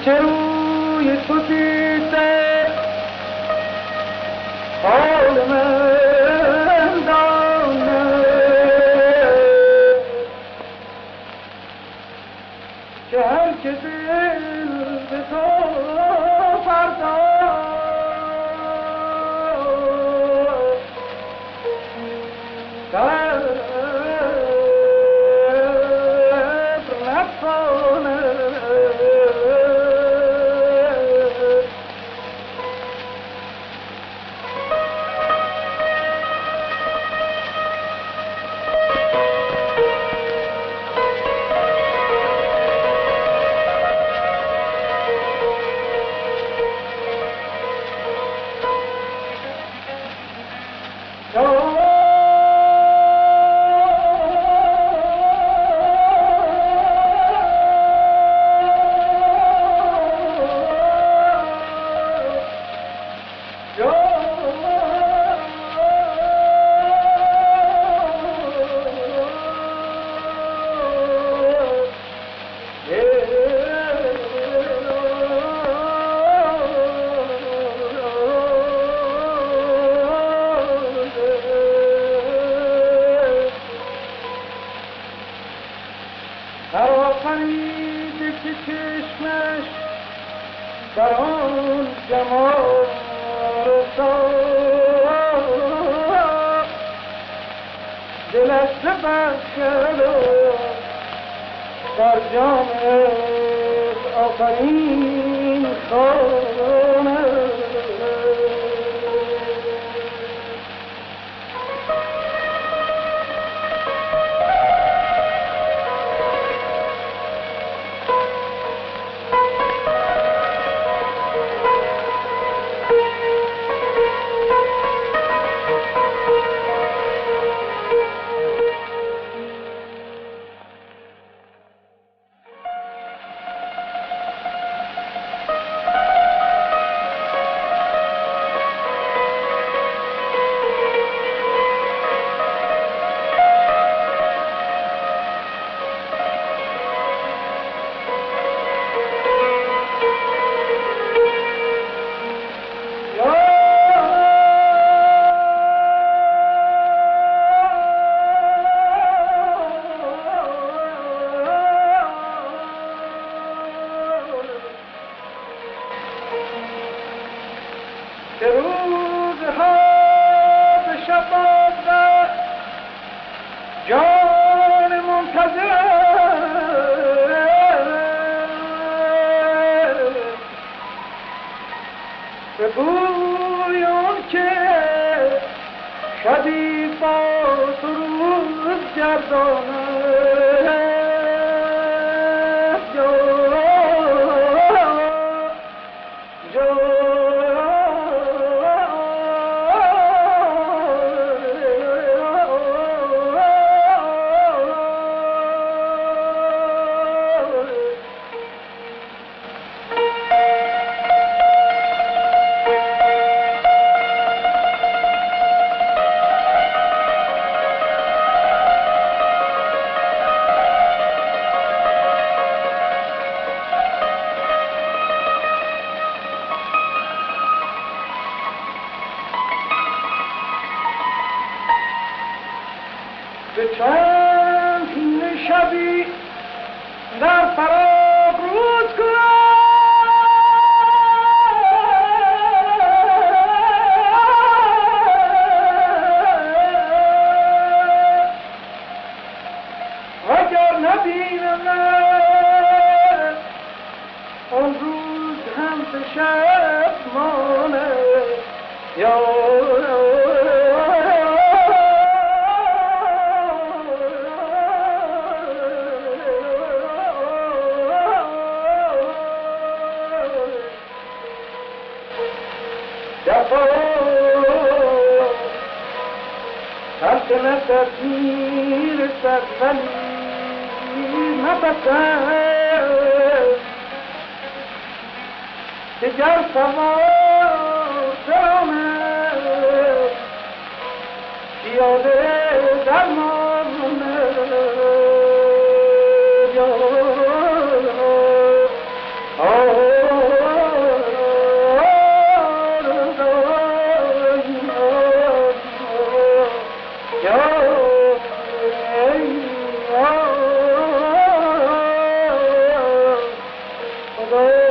هرچه روی تو دیده حال من دانه که هر که دل به تو پرداخت صبر نتوانه آفریده که چشمش در آن جمال افتاد دلش سپس کرد و در جامش آفرین خواند به روزها به شب بازد جان منتظر به بوی اون که شبی با تو روز گرداند به چند شبی در فراق روز کنم وگر نبینم اون روز هم به شب مانه یا سلطنت پیر سرزنی نپسند که گر سوار درآمد پیاده درماند غير